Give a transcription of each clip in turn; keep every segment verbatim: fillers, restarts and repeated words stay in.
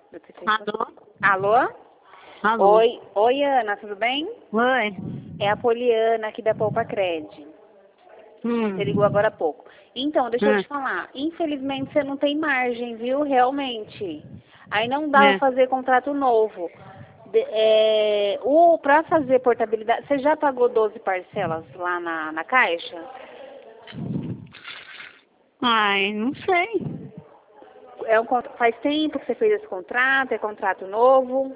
Alô? Alô? Alô? Oi, oi Ana, tudo bem? Oi. É a Poliana aqui da Poupa Cred. Hum. Você ligou agora há pouco. Então, deixa eu Hum. te falar. Infelizmente você não tem margem, viu? Realmente. Aí não dá É. pra fazer contrato novo. De, é, o, pra fazer portabilidade, você já pagou doze parcelas lá na, na Caixa? Ai, não sei. É um, cont- faz tempo que você fez esse contrato? É contrato novo?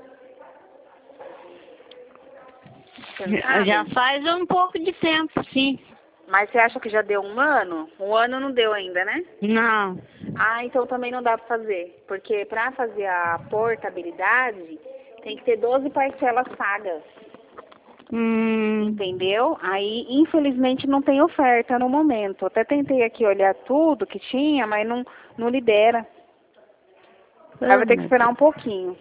Você não Já já sabe? faz um pouco de tempo, sim. Mas você acha que já deu um ano? Um ano não deu ainda, né? Não. Ah, então também não dá para fazer. Porque para fazer a portabilidade, tem que ter doze parcelas pagas. Hum. Entendeu? Aí, infelizmente, não tem oferta no momento. Até tentei aqui olhar tudo que tinha, mas não, não libera. Aí vai ter que esperar um pouquinho.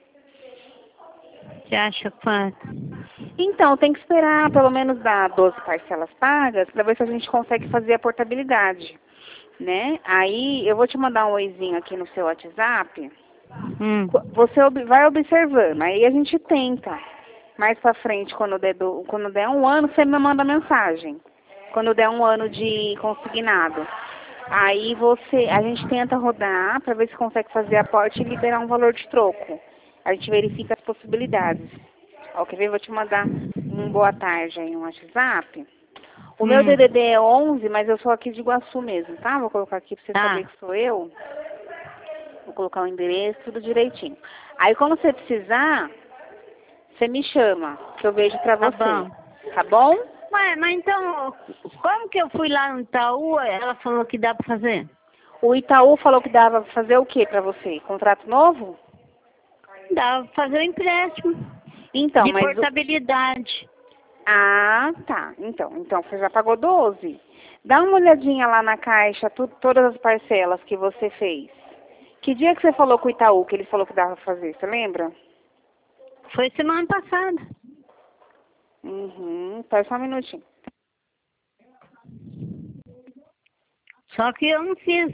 Você acha quanto? Então, tem que esperar pelo menos dar doze parcelas pagas para ver se a gente consegue fazer a portabilidade, né? Aí eu vou te mandar um oizinho aqui no seu WhatsApp. Hum. Qu- Você ob- vai observando, aí a gente tenta. Mais pra frente, quando der, do- quando der um ano, você me manda mensagem. Quando der um ano de consignado. Aí você, a gente tenta rodar para ver se consegue fazer a porte e liberar um valor de troco. A gente verifica as possibilidades. Ó, quer ver? Vou te mandar um boa tarde aí no WhatsApp. O meu Hum. D D D é onze, mas eu sou aqui de Iguaçu mesmo, tá? Vou colocar aqui pra você Tá. saber que sou eu. Vou colocar o endereço, tudo direitinho. Aí, quando você precisar, você me chama, que eu vejo pra Tá você. bom. Tá bom? Ué, mas então, como que eu fui lá no Itaú, ela falou que dá pra fazer? O Itaú falou que dava pra fazer o que pra você? Contrato novo? Dá pra fazer o empréstimo Então, de mas o... portabilidade. Ah, tá. Então, então você já pagou doze. Dá uma olhadinha lá na caixa, tu- todas as parcelas que você fez. Que dia que você falou com o Itaú que ele falou que dava pra fazer? Você lembra? Foi semana passada. Uhum. Espera só um minutinho. Só que eu não fiz.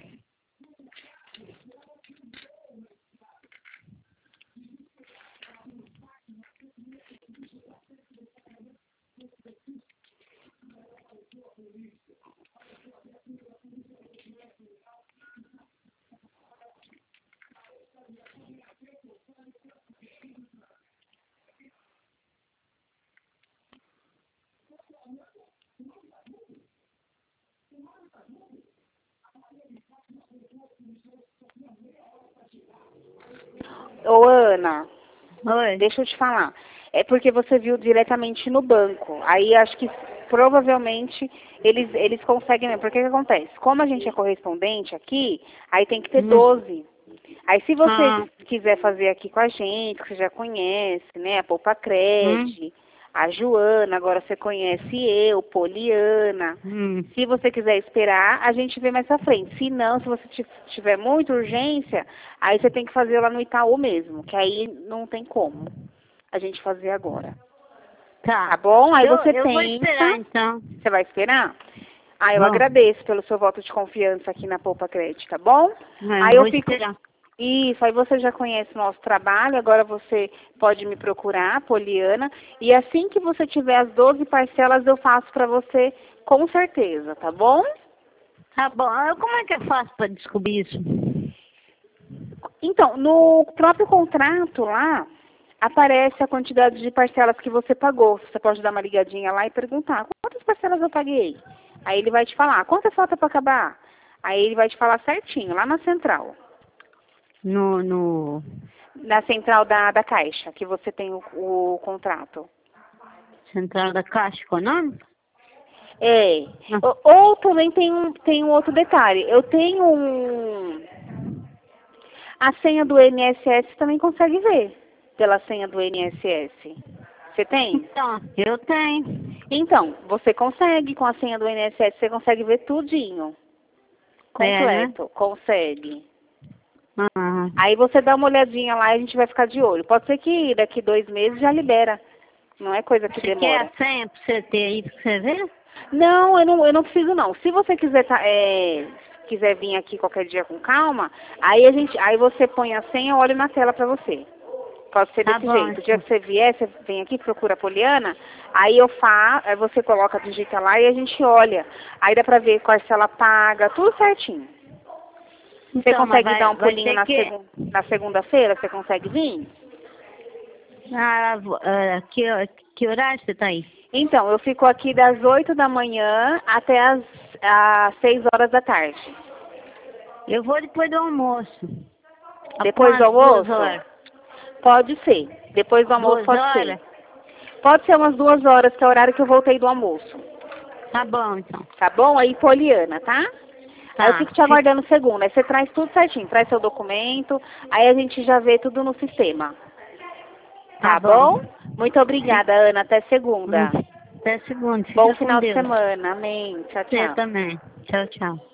Ô, Ana, Oi. deixa eu te falar. É porque você viu diretamente no banco. Aí acho que provavelmente eles, eles conseguem mesmo. Porque o que acontece? Como a gente é correspondente aqui, aí tem que ter Hum. doze. Aí se você Ah. quiser fazer aqui com a gente, que você já conhece, né? A Poupa Hum. Cred, a Joana, agora você conhece eu, Poliana. Hum. Se você quiser esperar, a gente vê mais pra frente. Se não, se você ti- tiver muita urgência, aí você tem que fazer lá no Itaú mesmo, que aí não tem como a gente fazer agora. Tá Tá. bom? Aí Eu, você eu vou esperar tenta. então. Você vai esperar? Ah, eu Bom, agradeço pelo seu voto de confiança aqui na Poupa Cred, tá bom? é, Aí eu vou fico. esperar. Isso, aí você já conhece o nosso trabalho, agora você pode me procurar, Poliana, e assim que você tiver as doze parcelas eu faço pra você com certeza, tá bom? Tá bom. Ah, como é que eu faço para descobrir isso? Então, no próprio contrato lá, aparece a quantidade de parcelas que você pagou. Você pode dar uma ligadinha lá e perguntar, quantas parcelas eu paguei? Aí ele vai te falar, quantas falta para acabar? Aí ele vai te falar certinho, lá na central. No, no Na central da, da Caixa, que você tem o, o contrato. Central da Caixa Econômica? É. Ah, Ou, ou também tem um, tem um outro detalhe. Eu tenho um... A senha do I N S S também consegue ver pela senha do I N S S. Você tem? então, eu tenho. Então, você consegue com a senha do I N S S, você consegue ver tudinho. É, né? Completo, consegue. Ah, Aí você dá uma olhadinha lá e a gente vai ficar de olho. Pode ser que daqui dois meses já libera. Não é coisa que você quer demora. a senha para você ter aí para você ver? Não, eu não, eu não preciso não. Se você quiser tá, é, quiser vir aqui qualquer dia com calma, aí a gente, aí você põe a senha, eu olho na tela pra você. Pode ser Tá desse bom, jeito. O dia que você vier, você vem aqui, procura a Poliana, aí eu faço, aí você coloca, digita lá e a gente olha. Aí dá pra ver qual se ela paga, tudo certinho. Você Então, mas consegue vai, dar um vai pulinho ter na, que... segun, na segunda-feira? Você consegue vir? Ah, vo- ah, que, que horário você tá aí? Então, eu fico aqui das oito da manhã até as, as seis horas da tarde. Eu vou depois do almoço. Depois do Após duas almoço? horas. Pode ser. Depois do almoço Duas pode horas? ser. Pode ser umas duas horas, que é o horário que eu voltei do almoço. Tá bom, então. Tá bom? Aí, Poliana, tá? Tá. Aí eu fico te aguardando segunda. Aí você traz tudo certinho, traz seu documento, aí a gente já vê tudo no sistema. Tá, Tá bom. bom? Muito obrigada, Ana. Até segunda. Até segunda. Bom Fica com final de Deus. semana. Amém. Tchau, Você tchau. também. Tchau, tchau.